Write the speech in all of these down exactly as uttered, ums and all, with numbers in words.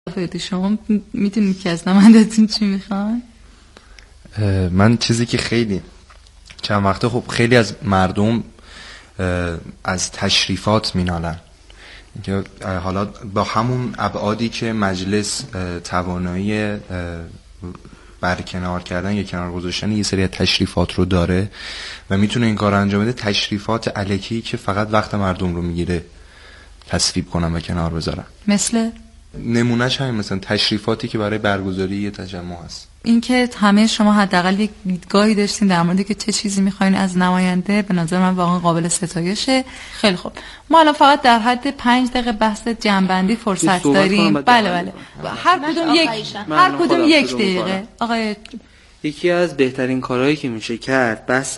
شما میتونید که از نمایندتون چی میخوان؟ من چیزی که خیلی چند وقته خب خیلی از مردم از تشریفات مینالن که حالا با همون ابعادی که مجلس توانایی برکنار کردن یا کنار گذاشتن یه سری تشریفات رو داره و میتونه این کار انجام بده، تشریفات الکی که فقط وقت مردم رو میگیره تصویب کنن و کنار بذارن. مثل نمونهش همین، مثلا تشریفاتی که برای برگزاری یه تجمع هست. اینکه همه شما حداقل یک دیدگاهی داشتین در مورد که چه چیزی میخواین از نماینده، به نظر من واقعا قابل ستایشه. خیلی خوب، ما الان فقط در حد پنج دقیقه بحث جنبندی فرصت داریم. بله بله، هر کدوم یک هر کدوم یک دقیقه. آقای یکی از بهترین کارهایی که میشه کرد بحث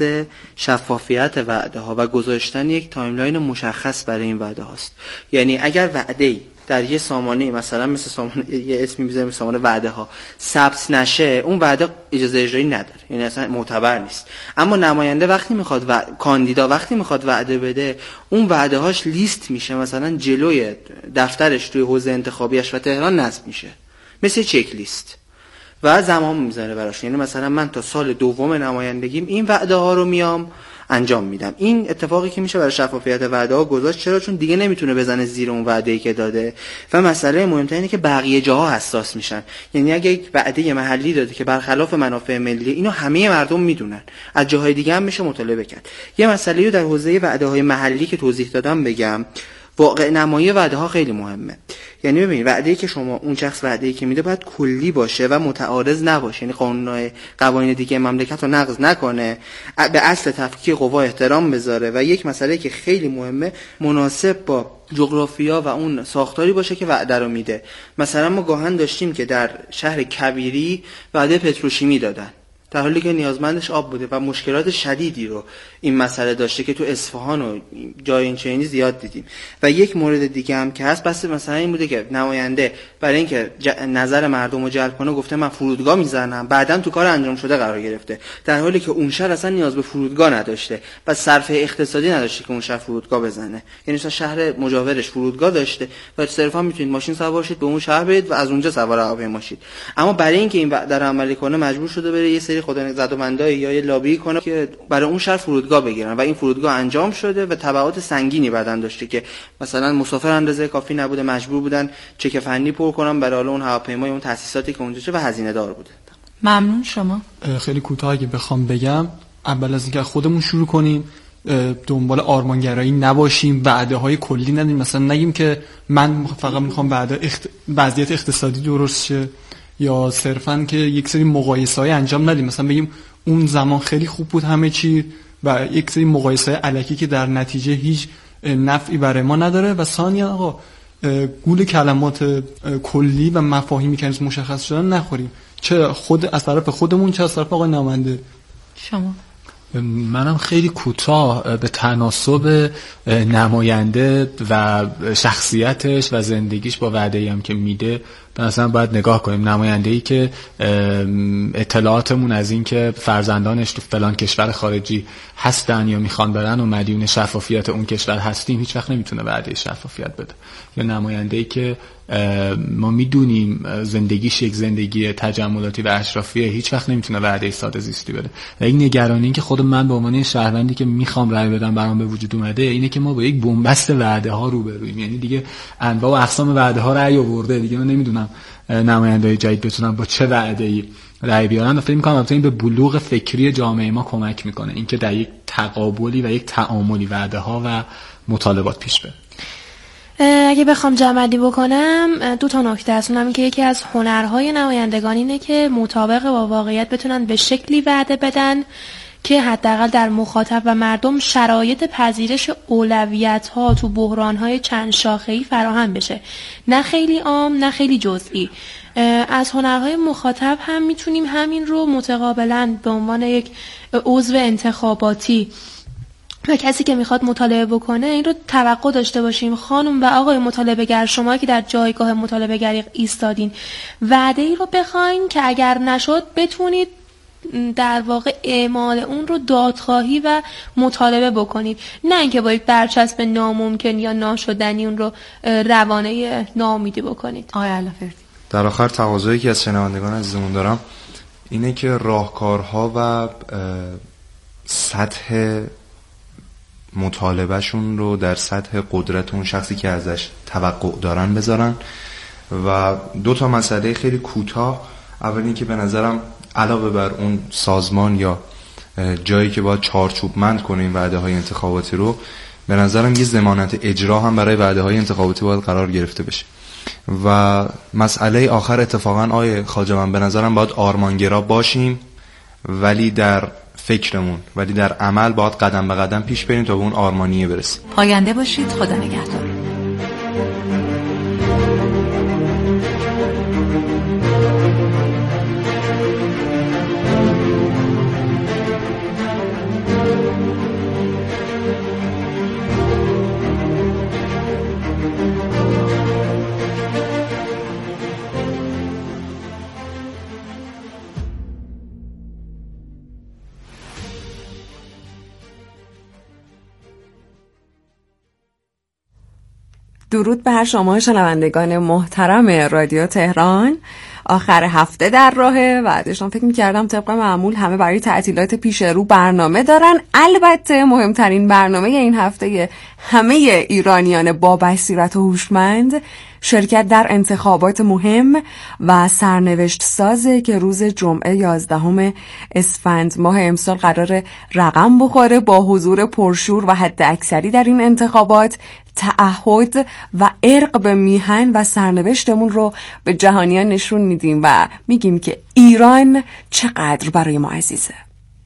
شفافیت وعده ها و گذاشتن یک تایملاین مشخص برای این وعده هاست. یعنی اگر وعده‌ای در یه سامانه مثلا مثل سامانه یه اسمی میذاریم سامانه وعده ها ثبت نشه، اون وعده اجازه اجرایی نداره، یعنی اصلا معتبر نیست. اما نماینده وقتی میخواد و... کاندیدا وقتی میخواد وعده بده، اون وعده هاش لیست میشه، مثلا جلوی دفترش توی حوزه انتخابیش و تهران نصب میشه مثل چک لیست و زمان میذاره براش. یعنی مثلا من تا سال دوم نمایندگیم این وعده ها رو میام انجام میدم. این اتفاقی که میشه برای شفافیت وعده ها گذاشت. چرا؟ چون دیگه نمیتونه بزنه زیر اون وعده‌ای که داده. و مسئله مهمتر اینه که بقیه جاها حساس میشن. یعنی اگه یک وعده محلی داده که برخلاف منافع ملی، اینو همه مردم میدونن، از جاهای دیگه هم میشه مطالعه کرد. یه مسئله رو در حوزه وعده های محلی که توضیح دادم بگم. واقع نمایی وعده ها خیلی مهمه. یعنی ببینید وعده‌ای که شما اون شخص وعده‌ای که میده باید کلی باشه و متعارض نباشه، یعنی قانون قوانین دیگه مملکت رو نقض نکنه، به اصل تفکیک قوا احترام بذاره و یک مسئله که خیلی مهمه مناسب با جغرافیا و اون ساختاری باشه که وعده رو میده. مثلا ما گاهن داشتیم که در شهر کبیری وعده پتروشیمی دادن در حالی که نیازمندش آب بوده و مشکلات شدیدی رو این مسئله داشته که تو اصفهان و جای این چنینی زیاد دیدیم. و یک مورد دیگه هم که هست بس مثلا این بوده که نماینده برای اینکه نظر مردم رو جلب کنه گفته من فرودگاه میزنم، بعداً تو کار انجام شده قرار گرفته، در حالی که اون شهر اصلا نیاز به فرودگاه نداشته و صرفه اقتصادی نداشته که اون شهر فرودگاه بزنه. یعنی مثلا شهر مجاورش فرودگاه داشته و صرفا میتونید ماشین سوار شید به اون شهر برید و از اونجا سوار هواپیما شید. اما برای اینکه این وعده رو عملی کنه مجبور شده بره یه سری خدا زدومندای یا یه لابی کنه که برای اون شهر فرودگاه بگیرن و این فرودگاه انجام شده و تبعات سنگینی بعدن داشته که مثلا مسافر اندازه کافی نبوده، مجبور بودن چک فنی پر کنن برای اون هواپیمای اون تاسیساتی که اونجا چه و هزینه دار بوده. ممنون. شما خیلی کوتاه اگه بخوام بگم، اول از اینکه خودمون شروع کنیم دنبال آرمانگرایی نباشیم، وعده های کلی ندیم، مثلا نگیم که من فقط میخوام وعده اخت... وضعیت اقتصادی درست شه یا صرفاً که یک سری مقایسه‌ای انجام ندیم، مثلا بگیم اون زمان خیلی خوب بود همه چی و یک سری مقایسه‌های الکی که در نتیجه هیچ نفعی برای ما نداره. و ثانیاً آقا گول کلمات کلی و مفاهیمی که مشخص شدن نخوریم، چه خود از طرف خودمون چه از طرف آقای نماینده. شما منم خیلی کوتاه به تناسب نماینده و شخصیتش و زندگیش با وعده‌ای هم که میده مثلا باید نگاه کنیم. نماینده‌ای که اطلاعاتمون از این که فرزندانش تو فلان کشور خارجی هستن یا میخوان برن و مدیون شفافیت اون کشور هستیم، هیچ وقت نمیتونه وعده شفافیت بده. یا نماینده‌ای که ما میدونیم زندگیش یک زندگی تجملاتی و اشرافیه، هیچ وقت نمیتونه وعده ساده زیستی بده. و این نگرانی که خود من به عنوان شهروندی که میخوام رأی بدم برام به وجود اومده اینه که ما با یک بنبست وعده ها روبرویم. یعنی دیگه انواع و اقسام وعده ها رأی آورده، دیگه من نمیدونم نماینده‌های جدید بتونن با چه وعده‌ای رأی بیارن. و فکر می‌کنم البته این به بلوغ فکری جامعه ما کمک میکنه، اینکه در یک تقابلی و یک تعاملی وعده ها و مطالبات پیش بره. اگه بخوام جمع‌بندی بکنم دو تا نکته هست. اونم که یکی از هنرهای نمایندگان اینه که مطابق با واقعیت بتونن به شکلی وعده بدن که حداقل در مخاطب و مردم شرایط پذیرش اولویت‌ها تو بحران‌های چند شاخه‌ای فراهم بشه، نه خیلی عام نه خیلی جزئی. از هنرهای مخاطب هم میتونیم همین رو متقابلاً به عنوان یک عضو انتخاباتی و کسی که میخواد مطالبه بکنه این رو توقع داشته باشیم. خانم و آقای مطالبه گر، شما که در جایگاه مطالبه گری ایستادین، وعده ای رو بخواین که اگر نشد بتونید در واقع اعمال اون رو دادخواهی و مطالبه بکنید، نه اینکه با یک برچسب ناممکن یا ناشدنی اون رو روانه ناامیدی بکنید. آقای علافردی در آخر تقاضایی که از شنوندگان عزیزمون دارم اینه که راهکارها و سطح مطالبهشون رو در سطح قدرت اون شخصی که ازش توقع دارن بذارن و دو تا مسئله خیلی کوتاه. اولی که به نظرم علاوه بر اون سازمان یا جایی که باید چارچوبمند کنه این وعده های انتخاباتی رو، به نظرم یه ضمانت اجرا هم برای وعده های انتخاباتی باید قرار گرفته بشه. و مسئله آخر اتفاقا آیه خواجه من به نظرم باید آرمانگرا باشیم، ولی در فکرمون ولی در عمل باید قدم به قدم پیش بریم تا به اون آرمانیه برسیم. پاینده باشید. خدا نگهدار. درود بر شما شنوندگان محترم رادیو تهران. آخر هفته در راهه و داشتم فکر می‌کردم طبق معمول همه برای تعطیلات پیش رو برنامه دارن. البته مهمترین برنامه این هفته همه ایرانیان با بصیرت و هوشمند شرکت در انتخابات مهم و سرنوشت سازه که روز جمعه یازدهم اسفند ماه امسال قرار رقم بخوره با حضور پرشور و حد اکثری در این انتخابات. تعهد و ارق به میهن و سرنوشتمون رو به جهانیان نشون میدیم و میگیم که ایران چقدر برای ما عزیزه.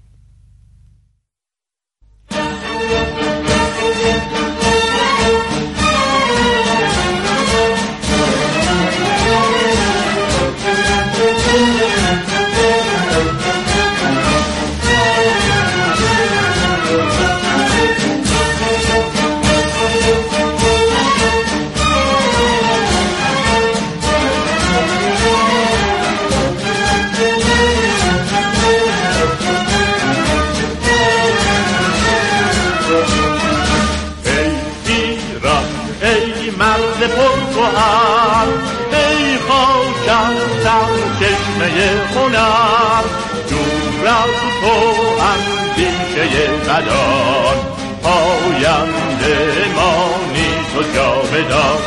ای خاکم در چشمه هنر، دور از تو اندیشه بدان، پاینده مانی تو جاودان.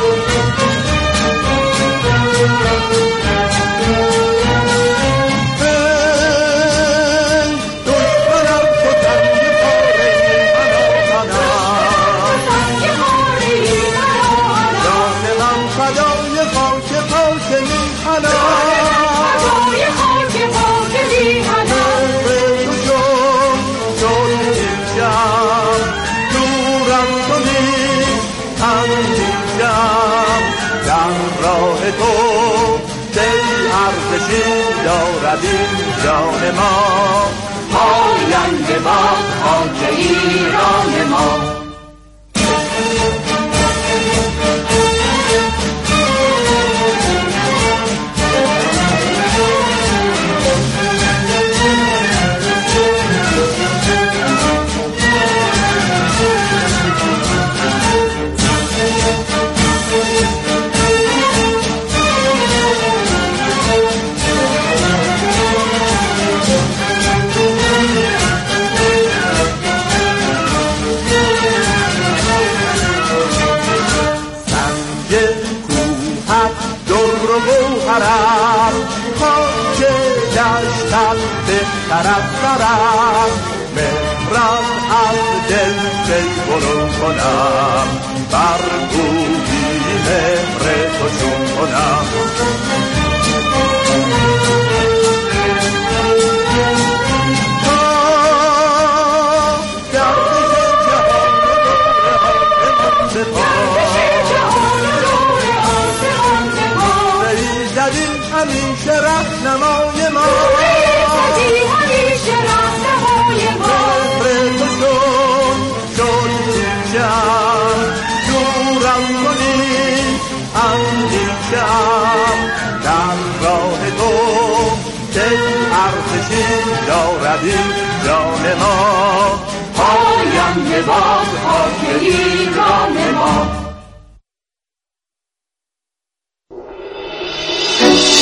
دارد این جان ما، پاینده باد خاک ایران ما. خاک دشتم بهتر از سرم، مهرم از دل پی برون کنم، بر بودی مهر تو چون کنم. همیشه رهنمای ما، همیشه رهنمای ما، مهر تو شد شد دیشم، دورم کنی اندیشم، در راه تو دل ارزشی دارد این جان ما، پاینده باد خاک ایران ما.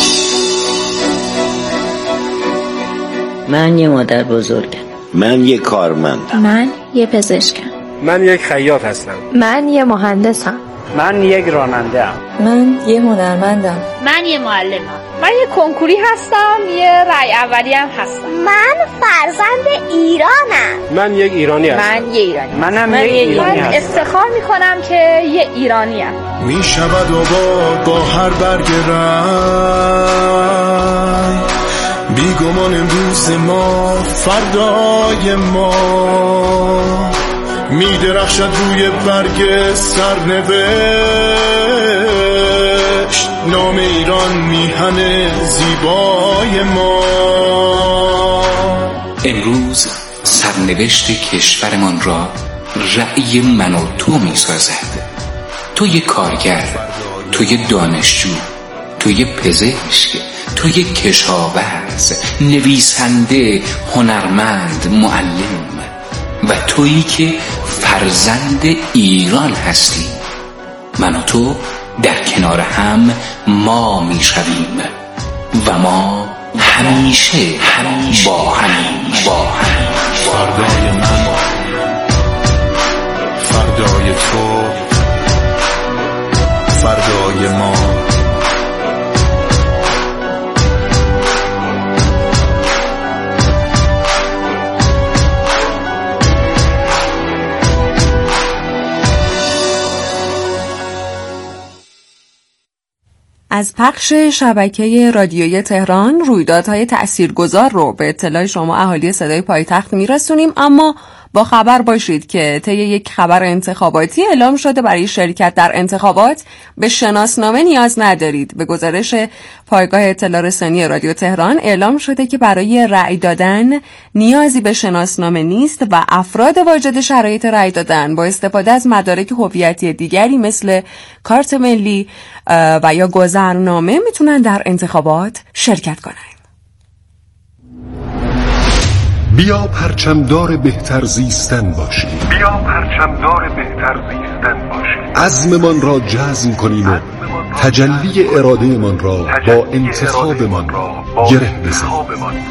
من یه مادر بزرگم. من یه کارمندم. من یه پزشکم. من یک خیاط هستم. من یه مهندسم. من یک راننده ام. من یه هنرمندم. من یه معلمم. من یه کنکوری هستم. یه رای اولی هم هستم. من فرزند ایرانم. من یک ایرانی هستم. من یه ایرانی. منم یک ایرانی هستم. من افتخار میکنم که یه ایرانی ام. می شود آباد با هر برگ رنگ، بیگمان امروز ما فردای ما، می درخشد روی برگ سرنوشت، نام ایران میهن زیبای ما. امروز سرنوشت کشورمان را رأی من و تو می سازد. تو یه کارگر، تو یه دانشجو، تو یه پزشک، تو یه کشاورز، نویسنده، هنرمند، معلم و تویی که فرزند ایران هستی. من و تو در کنار هم ما می شویم و ما همیشه همیشه با هم با هم. فردای من، فردای تو، فردای ما. از پخش شبکه رادیویی تهران رویدادهای تاثیرگذار رو به اطلاع شما اهالی صدای پایتخت میرسونیم، اما با خبر باشید که طی یک خبر انتخاباتی اعلام شده برای شرکت در انتخابات به شناسنامه نیاز ندارید. به گزارش پایگاه اطلاع رسانی رادیو تهران اعلام شده که برای رأی دادن نیازی به شناسنامه نیست و افراد واجد شرایط رأی دادن با استفاده از مدارک هویتی دیگری مثل کارت ملی و یا گذرنامه میتونن در انتخابات شرکت کنند. بیا پرچمدار بهتر زیستن باشیم. بیا پرچمدار بهتر زیستن باشیم. عزممان را جزم کنیم و تجلی ارادهمان را با انتخابمان گره بزنیم.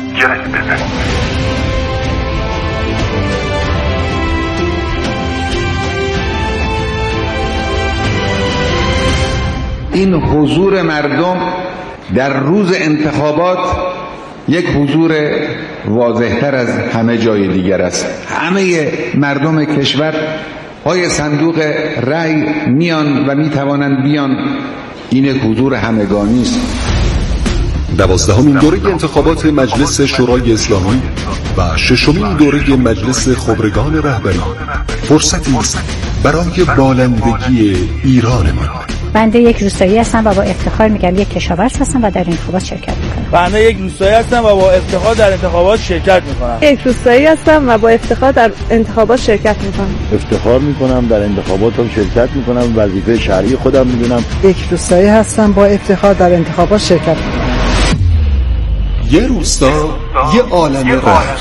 این حضور مردم در روز انتخابات یک حضور واضح‌تر از همه جای دیگر است. همه مردم کشور پای صندوق رأی میان و میتوانند بیان. این یک حضور همگانی است. دوازدهمین دوره انتخابات مجلس شورای اسلامی و ششمین دوره مجلس خبرگان رهبری فرصتی است برای بالندگی ایرانمان. بنده یک روستایی هستم و با افتخار میگم یک کشاورز هستم و در انتخابات شرکت میکنم. بنده یک روستایی هستم و با افتخار در انتخابات شرکت میکنم. یک روستایی هستم و با افتخار در انتخابات شرکت میکنم. افتخار میکنم در انتخاباتم شرکت میکنم، وظیفه شرعی خودم میدونم. یک روستایی هستم با افتخار در انتخابات شرکت میکنم. یه روستا یه عالم رنگ.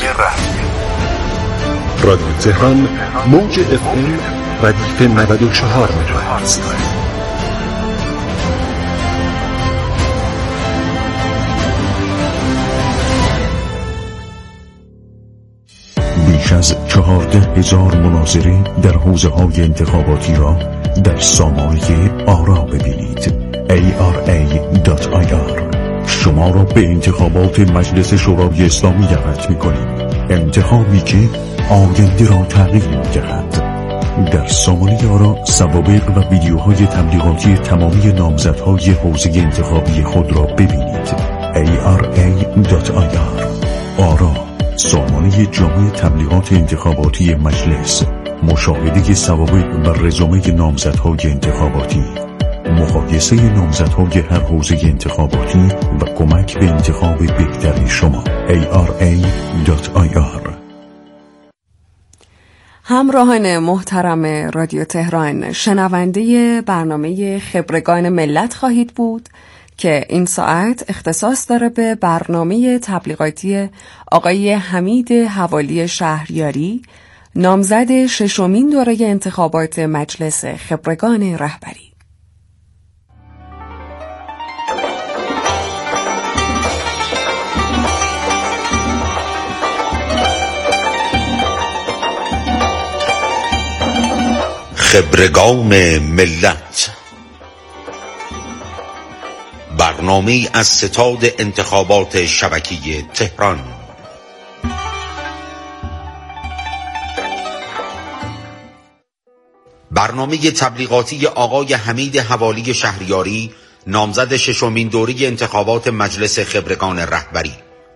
رادیو تهران موج اف ام ردیف نود و چهار مگاهرتز. بیش از چهارده هزار مناظره در حوزه های انتخاباتی را در سامانه آرا ببینید. ای آر ای دات آی آر شما را به انتخابات مجلس شورای اسلامی دعوت می‌کنیم. انتخابی که آینده را تغییر می‌دهد. در سامانه آرا سوابق و ویدیوهای تبلیغاتی تمامی نامزدهای حوزه انتخابی خود را ببینید. ای آر ای دات آی آر آرا سامانه جامع تبلیغات انتخاباتی مجلس، مشاهده سوابق و رزومه نامزدهای انتخاباتی، مقایسه نامزدهای هر حوزه انتخاباتی و کمک به انتخاب بهتر شما. ای آر ای دات آی آر. همراهان محترم رادیو تهران، شنونده برنامه خبرگان ملت خواهید بود که این ساعت اختصاص داره به برنامه تبلیغاتی آقای حمید حوالی شهریاری، نامزد ششمین دوره انتخابات مجلس خبرگان رهبری. خبرگان ملت، برنامه‌ای از ستاد انتخابات شبکی تهران. برنامه تبلیغاتی آقای حمید حوالی شهریاری، نامزد ششمین دوره انتخابات مجلس خبرگان رهبری.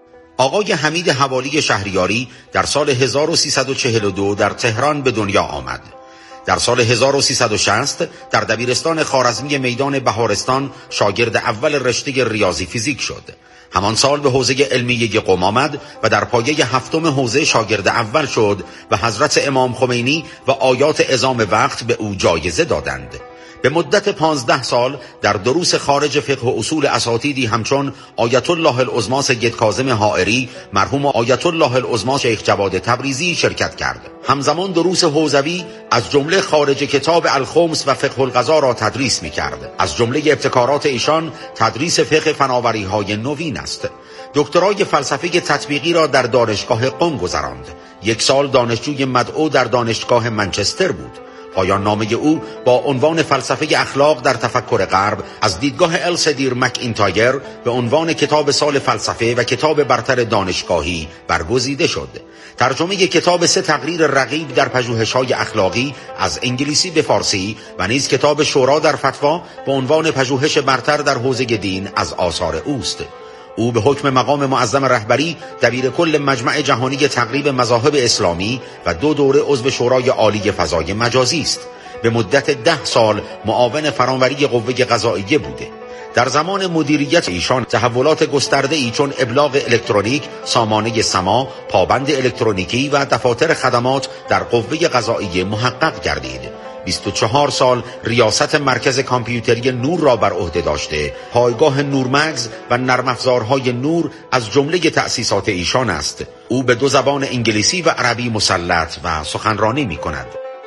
آقای حمید حوالی شهریاری در سال هزار و سیصد و چهل و دو در تهران به دنیا آمد. در سال هزار و سیصد و شصت در دبیرستان خوارزمی میدان بهارستان شاگرد اول رشته ریاضی فیزیک شد. همان سال به حوزه علمیه قم آمد و در پایه هفتم حوزه شاگرد اول شد و حضرت امام خمینی و آیات عظام وقت به او جایزه دادند. به مدت پانزده سال در دروس خارج فقه و اصول اساتیدی همچون آیت الله العظما سید کاظم حائری، مرحوم آیت الله العظما شیخ جواد تبریزی شرکت کرد. همزمان دروس حوزوی از جمله خارج کتاب الخمس و فقه القضا را تدریس می کرد. از جمله ابتکارات ایشان تدریس فقه فناوری های نوین است. دکترای فلسفه تطبیقی را در دانشگاه قم گذراند. یک سال دانشجوی مدعو در دانشگاه منچستر بود. پایان نامه او با عنوان فلسفه اخلاق در تفکر غرب از دیدگاه السدیر مک‌اینتایر به عنوان کتاب سال فلسفه و کتاب برتر دانشگاهی برگزیده شد. ترجمه کتاب سه تقریر رقیب در پژوهش‌های اخلاقی از انگلیسی به فارسی و نیز کتاب شورا در فتوا به عنوان پژوهش برتر در حوزه دین از آثار اوست. او به حکم مقام معظم رهبری دبیر کل مجمع جهانی تقریب مذاهب اسلامی و دو دوره عضو شورای عالی فضای مجازی است. به مدت ده سال معاون فرانوری قوه قضاییه بوده. در زمان مدیریت ایشان تحولات گسترده‌ای چون ابلاغ الکترونیک، سامانه سما، پابند الکترونیکی و دفاتر خدمات در قوه قضاییه محقق گردید. بیست و چهار سال ریاست مرکز کامپیوتری نور را بر عهده داشته. پایگاه نورمگز و نرم افزارهای نور از جمله تأسیسات ایشان است. او به دو زبان انگلیسی و عربی مسلط و سخنرانی می کند.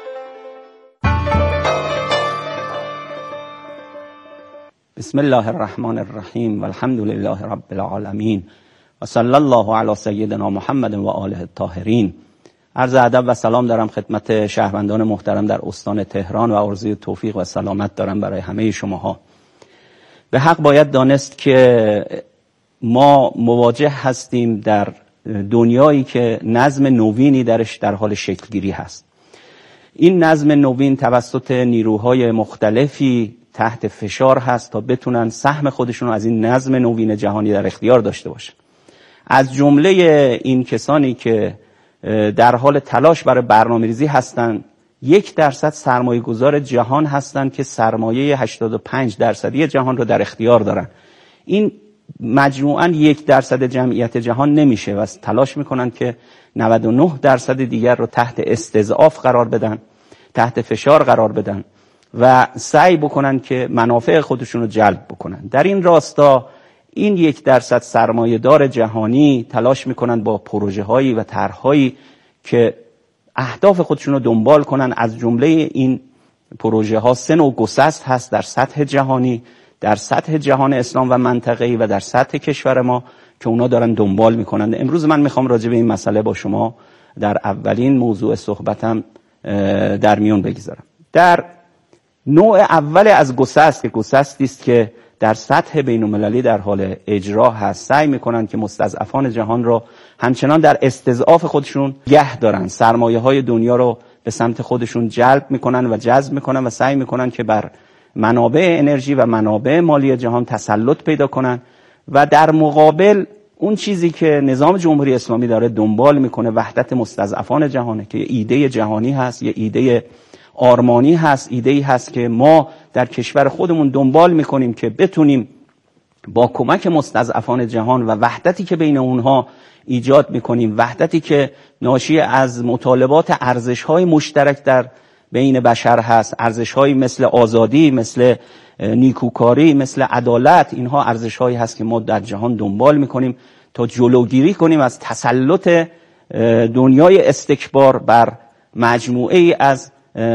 بسم الله الرحمن الرحیم و الحمد لله رب العالمین و صلی الله علی سیدنا محمد و آله الطاهرین. عرض ادب و سلام دارم خدمت شهروندان محترم در استان تهران و آرزوی توفیق و سلامت دارم برای همه شماها. به حق باید دانست که ما مواجه هستیم در دنیایی که نظم نوینی درش در حال شکلگیری هست. این نظم نوین توسط نیروهای مختلفی تحت فشار هست تا بتونن سهم خودشون از این نظم نوین جهانی در اختیار داشته باشن. از جمله این کسانی که در حال تلاش برای برنامه‌ریزی هستند، یک درصد سرمایه گذار جهان هستند که سرمایه هشتاد و پنج درصدی جهان رو در اختیار دارن. این مجموعاً یک درصد جمعیت جهان نمیشه و تلاش میکنن که نود و نه درصد دیگر رو تحت استضعاف قرار بدن، تحت فشار قرار بدن و سعی بکنن که منافع خودشون رو جلب بکنن. در این راستا این یک درصد سرمایه دار جهانی تلاش میکنن با پروژه هایی و طرحهایی که اهداف خودشون رو دنبال کنن. از جمله این پروژه ها سه نوع گسست هست در سطح جهانی، در سطح جهان اسلام و منطقه‌ای و در سطح کشور ما که اونا دارن دنبال میکنن. امروز من میخوام راجع به این مسئله با شما در اولین موضوع صحبتم در میون بگذارم. در نوع اول از گسست که گسستی است که در سطح بین‌المللی در حال اجرا هست، سعی میکنن که مستضعفان جهان رو همچنان در استضعاف خودشون نگه دارن، سرمایه های دنیا رو به سمت خودشون جلب میکنن و جذب میکنن و سعی میکنن که بر منابع انرژی و منابع مالی جهان تسلط پیدا کنن و در مقابل اون چیزی که نظام جمهوری اسلامی داره دنبال میکنه وحدت مستضعفان جهانه که یه ایده جهانی هست، یه ایده آرمانی هست، ایده‌ای هست که ما در کشور خودمون دنبال میکنیم که بتونیم با کمک مستضعفان جهان و وحدتی که بین اونها ایجاد میکنیم، وحدتی که ناشی از مطالبات ارزش‌های مشترک در بین بشر هست، ارزش‌هایی مثل آزادی، مثل نیکوکاری، مثل عدالت، اینها ارزش‌هایی هست که ما در جهان دنبال میکنیم تا جلوگیری کنیم از تسلط دنیای استکبار بر مجموعه ای از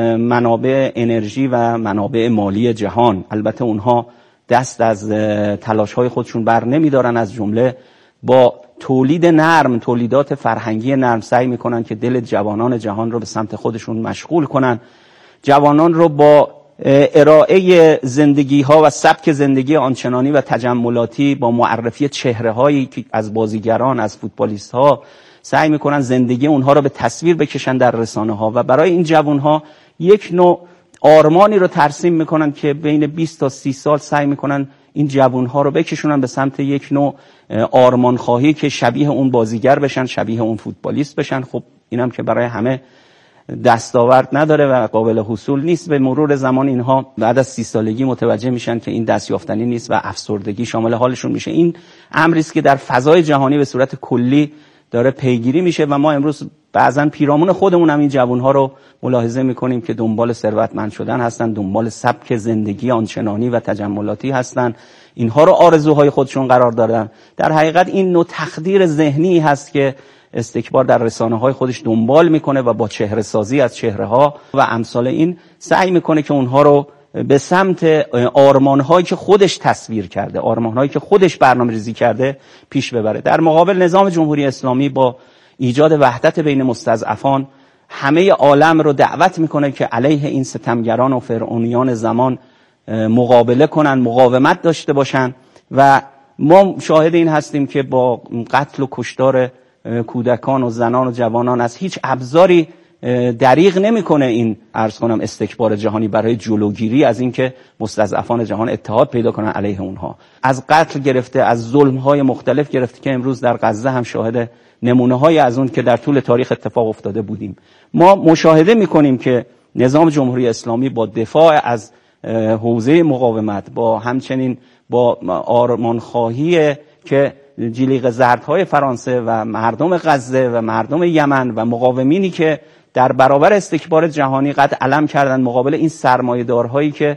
منابع انرژی و منابع مالی جهان. البته اونها دست از تلاش‌های خودشون بر نمی‌دارن، از جمله با تولید نرم، تولیدات فرهنگی نرم سعی می‌کنن که دل جوانان جهان رو به سمت خودشون مشغول کنن جوانان رو با ارائه زندگی ها و سبک زندگی آنچنانی و تجملاتی با معرفی چهره هایی که از بازیگران، از فوتبالیست ها سعی میکنن زندگی اونها رو به تصویر بکشن در رسانه ها و برای این جوان ها یک نوع آرمانی رو ترسیم میکنن که بین بیست تا سی سال سعی میکنن این جوان ها رو بکشونن به سمت یک نوع آرمان خواهی که شبیه اون بازیگر بشن، شبیه اون فوتبالیست بشن. خب اینم که برای همه دستاورد نداره و قابل حصول نیست. به مرور زمان اینها بعد از سی سالگی متوجه میشن که این دستیافتنی نیست و افسردگی شامل حالشون میشه. این امری است که در فضای جهانی به صورت کلی داره پیگیری میشه و ما امروز بعضن پیرامون خودمون هم این جوانها رو ملاحظه میکنیم که دنبال ثروتمند شدن هستن، دنبال سبک زندگی آنچنانی و تجملاتی هستن، اینها رو آرزوهای خودشون قرار دادن. در حقیقت این نوع تخدیر ذهنی هست که استکبار در رسانه‌های خودش دنبال میکنه و با چهره سازی از چهره‌ها و امثال این سعی میکنه که اونها رو به سمت آرمان‌هایی که خودش تصویر کرده، آرمان‌هایی که خودش برنامه‌ریزی کرده پیش ببره. در مقابل نظام جمهوری اسلامی با ایجاد وحدت بین مستضعفان همه عالم رو دعوت میکنه که علیه این ستمگران و فرعونیان زمان مقابله کنن، مقاومت داشته باشن و ما شاهد این هستیم که با قتل و کشتار کودکان و زنان و جوانان از هیچ ابزاری دریغ نمیکنه این عرض کنم استکبار جهانی برای جلوگیری از اینکه مستضعفان جهان اتحاد پیدا کنن علیه اونها. از قتل گرفته، از ظلم‌های مختلف گرفته که امروز در غزه هم شاهد نمونه‌های از اون که در طول تاریخ اتفاق افتاده بودیم. ما مشاهده میکنیم که نظام جمهوری اسلامی با دفاع از حوزه مقاومت، با همچنین با آرمانخواهی که جلیقه زردهای فرانسه و مردم غزه و مردم یمن و مقاومینی که در برابر استکبار جهانی قد علم کردن مقابل این سرمایه‌دارهایی که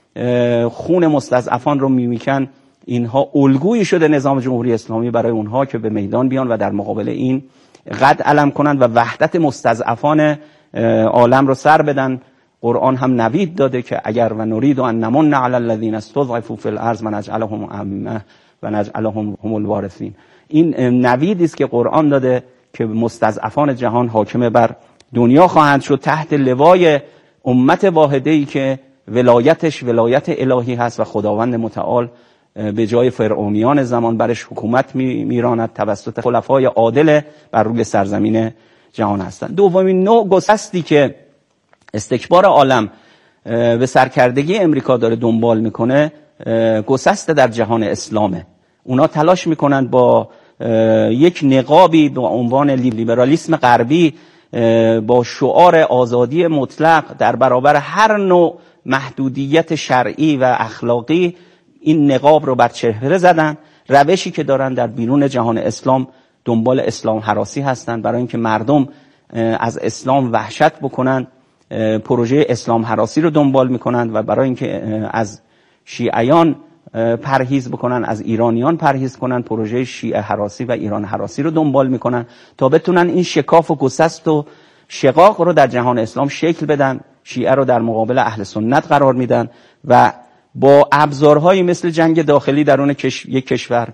خون مستضعفان رو میمیکن، اینها الگویی شده نظام جمهوری اسلامی برای اونها که به میدان بیان و در مقابل این قد علم کنند و وحدت مستضعفان عالم رو سر بدن. قرآن هم نوید داده که اگر و نرید ان نمن علی الذین استضعفوا فی الارض ونجعلهم ائمه و نجعلهم هم الوارثین. این نویدی است که قرآن داده که مستضعفان جهان حاکم بر دنیا خواهند شد تحت لوای امت واحده‌ای که ولایتش ولایت الهی هست و خداوند متعال به جای فرعونیان زمان برش حکومت میراند توسط خلفای عادل بر روی سرزمین جهان هستند. دومین نوع گسستی که استکبار عالم به سرکردگی امریکا داره دنبال میکنه گسست در جهان اسلامه. اونا تلاش میکنند با یک نقابی با عنوان لیبرالیسم غربی با شعار آزادی مطلق در برابر هر نوع محدودیت شرعی و اخلاقی این نقاب رو بر چهره زدن. روشی که دارن در بیرون جهان اسلام دنبال اسلام هراسی هستن برای اینکه مردم از اسلام وحشت بکنن، پروژه اسلام هراسی رو دنبال میکنن و برای اینکه از شیعیان پرهیز بکنن، از ایرانیان پرهیز کنن، پروژه شیعه هراسی و ایران هراسی رو دنبال میکنن تا بتونن این شکاف و گسست و شقاق رو در جهان اسلام شکل بدن. شیعه رو در مقابل اهل سنت قرار میدن و با ابزارهایی مثل جنگ داخلی درون کش... یک کشور،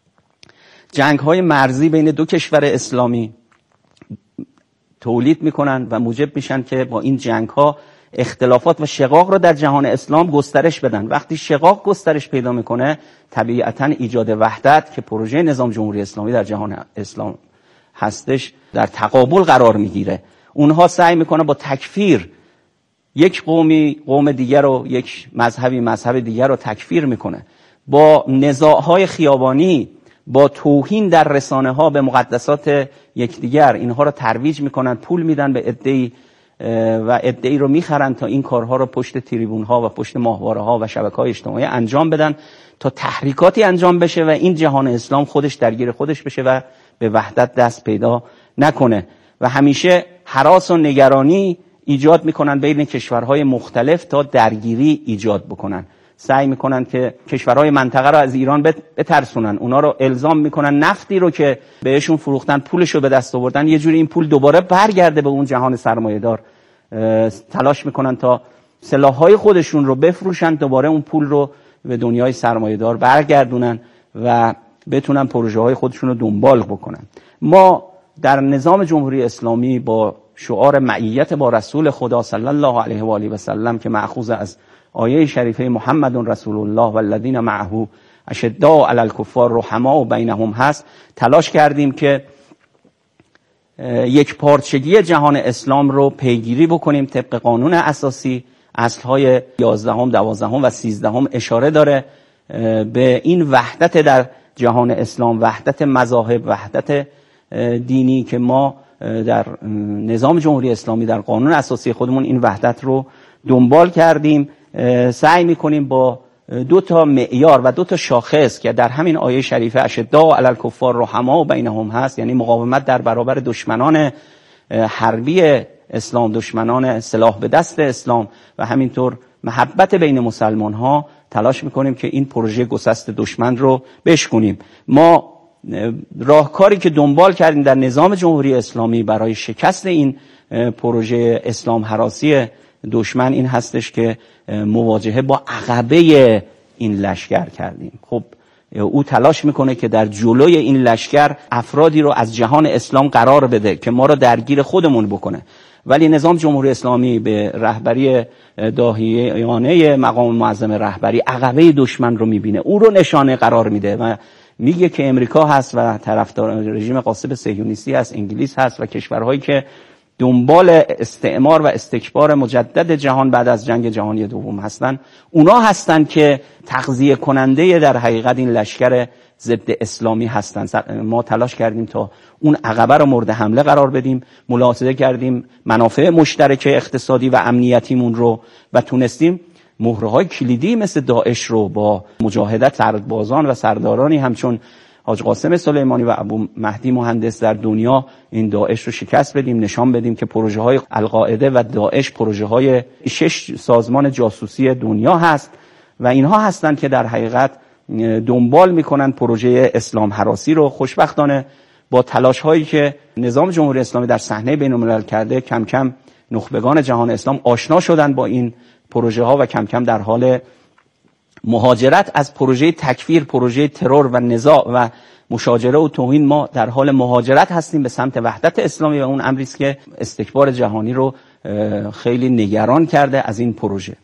جنگ‌های مرزی بین دو کشور اسلامی تولید میکنن و موجب میشن که با این جنگ‌ها اختلافات و شقاق رو در جهان اسلام گسترش بدن. وقتی شقاق گسترش پیدا میکنه طبیعتاً ایجاد وحدت که پروژه نظام جمهوری اسلامی در جهان اسلام هستش در تقابل قرار میگیره. اونها سعی میکنن با تکفیر یک قومی قوم دیگر رو، یک مذهبی مذهب دیگر رو تکفیر میکنه، با نزاعهای خیابانی، با توهین در رسانه ها به مقدسات یکدیگر اینها رو ترویج میکنن، پول میدن به عده‌ای و عده‌ای رو میخرن تا این کارها رو پشت تریبون ها و پشت ماهواره ها و شبکه‌های اجتماعی انجام بدن تا تحریکاتی انجام بشه و این جهان اسلام خودش درگیر خودش بشه و به وحدت دست پیدا نکنه و همیشه هراس و نگرانی ایجاد میکنن بین کشورهای مختلف تا درگیری ایجاد بکنن. سعی میکنن که کشورهای منطقه رو از ایران بترسونن، اونا رو الزام میکنن نفتی رو که بهشون فروختن، پولش رو به دست آوردن، یه جوری این پول دوباره برگرده به اون جهان سرمایه‌دار. تلاش میکنن تا سلاح‌های خودشون رو بفروشن، دوباره اون پول رو به دنیای سرمایه‌دار برگردونن و بتونن پروژه‌های خودشون رو دنبال بکنن. ما در نظام جمهوری اسلامی با شعار معیت با رسول خدا صلی الله علیه و آله و سلم که مأخوذ از آیه شریفه محمد رسول الله والذین معه اشداء علی الکفار رحماء بینهم هست، تلاش کردیم که یک پارچگی جهان اسلام رو پیگیری بکنیم طبق قانون اساسی. اصلهای یازدهم، دوازدهم و سیزدهم اشاره داره به این وحدت در جهان اسلام، وحدت مذاهب، وحدت دینی که ما در نظام جمهوری اسلامی در قانون اساسی خودمون این وحدت رو دنبال کردیم. سعی میکنیم با دو تا معیار و دو تا شاخص که در همین آیه شریفه اشداء علی الکفار رحماء بینهم هست، یعنی مقاومت در برابر دشمنان حربی اسلام، دشمنان سلاح به دست اسلام و همینطور محبت بین مسلمان ها، تلاش میکنیم که این پروژه گسست دشمن رو بشکنیم. ما راهکاری که دنبال کردیم در نظام جمهوری اسلامی برای شکست این پروژه اسلام هراسی دشمن این هستش که مواجهه با عقبه این لشکر کردیم. خب او تلاش میکنه که در جلوی این لشکر افرادی رو از جهان اسلام قرار بده که ما رو درگیر خودمون بکنه، ولی نظام جمهوری اسلامی به رهبری داهیانه مقام معظم رهبری عقبه دشمن رو میبینه، او رو نشانه قرار میده و میگه که امریکا هست و طرفدار رژیم غاصب صهیونیستی هست، انگلیس هست و کشورهایی که دنبال استعمار و استکبار مجدد جهان بعد از جنگ جهانی دوم هستن، اونا هستن که تغذیه کننده در حقیقت این لشکر ضد اسلامی هستن. ما تلاش کردیم تا اون عقبه رو مورد حمله قرار بدیم، ملاحظه کردیم منافع مشترک اقتصادی و امنیتیمون رو و تونستیم مهره‌های کلیدی مثل داعش رو با مجاهدت سربازان و سردارانی همچون حاج قاسم سلیمانی و ابو مهدی مهندس در دنیا این داعش رو شکست بدیم، نشان بدیم که پروژه های القاعده و داعش پروژه های شش سازمان جاسوسی دنیا هست و اینها هستند که در حقیقت دنبال میکنن پروژه اسلام هراسی رو. خوشبختانه با تلاش هایی که نظام جمهوری اسلامی در صحنه بین الملل کرده، کم کم نخبگان جهان اسلام آشنا شدن با این پروژه ها و کم کم در حال مهاجرت از پروژه تکفیر، پروژه ترور و نزاع و مشاجره و توهین، ما در حال مهاجرت هستیم به سمت وحدت اسلامی و اون امری است که استکبار جهانی رو خیلی نگران کرده از این پروژه.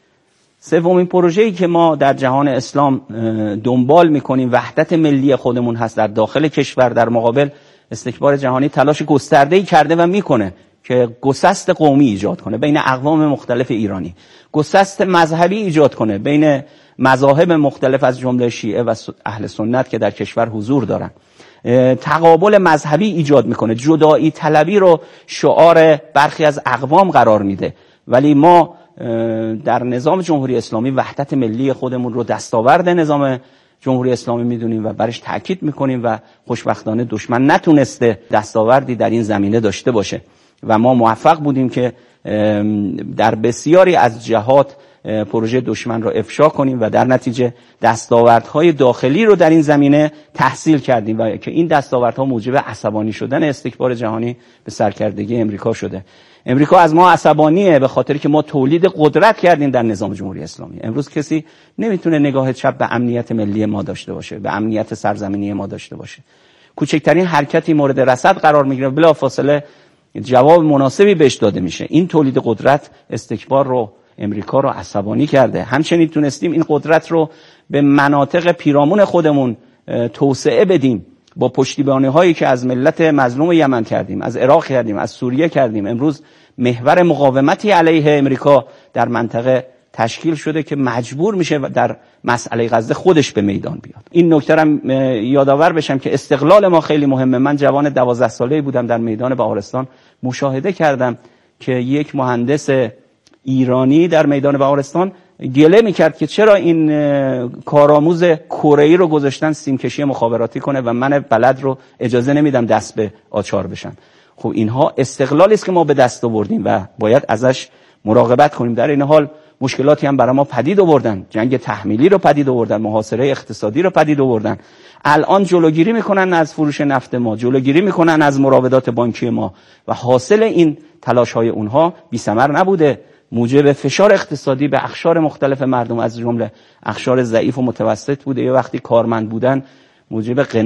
سومین پروژه‌ای که ما در جهان اسلام دنبال می‌کنیم وحدت ملی خودمون هست در داخل کشور در مقابل استکبار جهانی. تلاش گسترده‌ای کرده و میکنه که گسست قومی ایجاد کنه بین اقوام مختلف ایرانی، گسست مذهبی ایجاد کنه بین مذاهب مختلف از جمله شیعه و اهل سنت که در کشور حضور دارن، تقابل مذهبی ایجاد میکنه، جدایی طلبی رو شعار برخی از اقوام قرار میده. ولی ما در نظام جمهوری اسلامی وحدت ملی خودمون رو دستاورد نظام جمهوری اسلامی میدونیم و برش تاکید میکنیم و خوشبختانه دشمن نتونسته دستاوردی در این زمینه داشته باشه و ما موفق بودیم که در بسیاری از جهات پروژه دشمن رو افشا کنیم و در نتیجه دستاوردهای داخلی رو در این زمینه تحصیل کردیم و که این دستاوردها موجب عصبانی شدن استکبار جهانی به سرکردگی امریکا شده. امریکا از ما عصبانیه به خاطری که ما تولید قدرت کردیم در نظام جمهوری اسلامی. امروز کسی نمیتونه نگاه چپ به امنیت ملی ما داشته باشه، به امنیت سرزمینی ما داشته باشه. کوچکترین حرکتی مورد رصد قرار میگیره، بلافاصله جواب مناسبی بهش داده میشه. این تولید قدرت استکبار رو، امریکا رو عصبانی کرده. همچنین تونستیم این قدرت رو به مناطق پیرامون خودمون توسعه بدیم با پشتیبانی هایی که از ملت مظلوم یمن کردیم، از عراق کردیم، از سوریه کردیم. امروز محور مقاومتی علیه امریکا در منطقه تشکیل شده که مجبور میشه در مسئله غزه خودش به میدان بیاد. این نکته رو یادآور بشم که استقلال ما خیلی مهمه. من جوان دوازده ساله‌ای بودم، در میدان بهارستان مشاهده کردم که یک مهندس ایرانی در میدان بهارستان گله میکرد که چرا این کارآموز کره‌ای رو گذاشتن سیمکشی مخابراتی کنه و من بلد رو اجازه نمیدم دست به آچار بشم. خب اینها استقلالی است که ما به دست آوردیم و باید ازش مراقبت کنیم. در این حال مشکلاتی هم برای ما پدید آوردن، جنگ تحمیلی رو پدید آوردن، محاصره اقتصادی رو پدید آوردن. الان جلوگیری میکنن از فروش نفت ما، جلوگیری میکنن از مراودات بانکی ما و حاصل این تلاش‌های اونها بی‌ثمر نبوده، موجب فشار اقتصادی به اقشار مختلف مردم از جمله اقشار ضعیف و متوسط بوده. یه وقتی کارمند بودن موجب